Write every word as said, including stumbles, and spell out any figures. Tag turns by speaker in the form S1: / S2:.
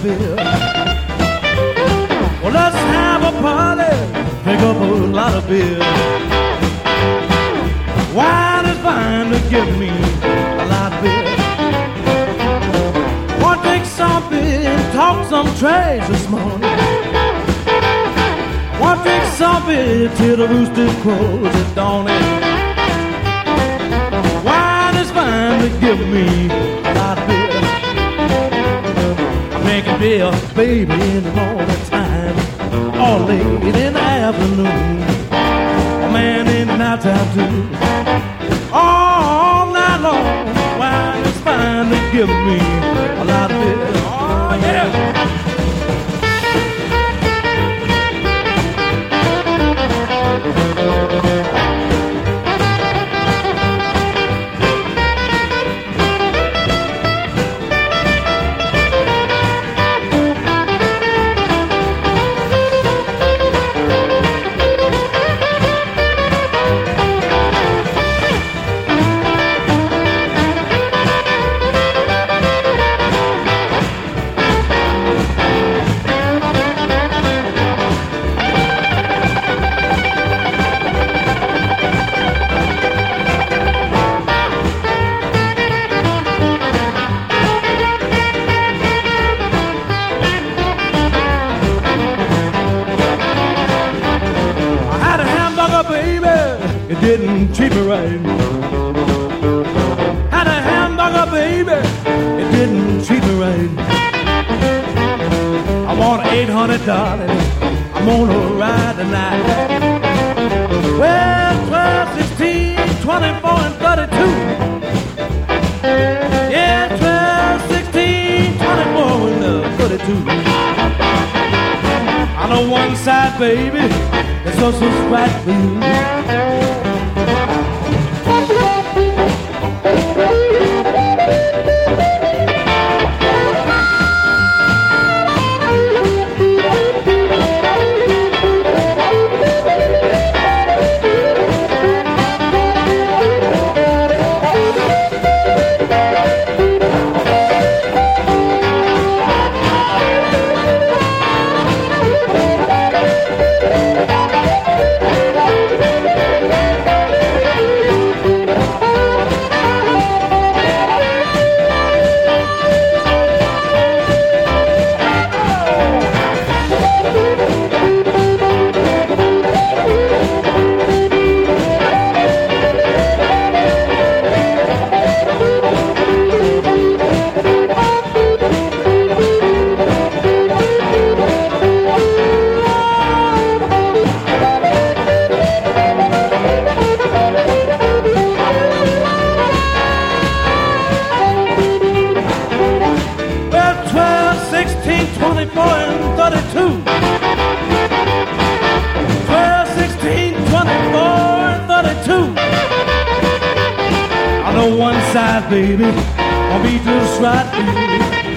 S1: beer. Well, let's have a party, pick up a lot of beer. Wine is fine to give me a lot of beer. Want to take something, talk some trash this morning. Want to take something till the rooster crows at dawning. Wine is fine to give me a lot of beer. Making beer, baby, in the morning time, or late in the afternoon, a man in the night time too. All night long, wine is fine to give me a lot of beer. Oh yeah. Didn't treat me right. Had a hamburger, baby, it didn't treat me right. I want eight hundred dollars, I'm on a ride tonight. Well, twelve, sixteen, twenty-four, and thirty-two. Yeah, twelve, sixteen, twenty-four, and thirty-two. On the one side, baby, it's also right for you. Baby, I'll be just right for you.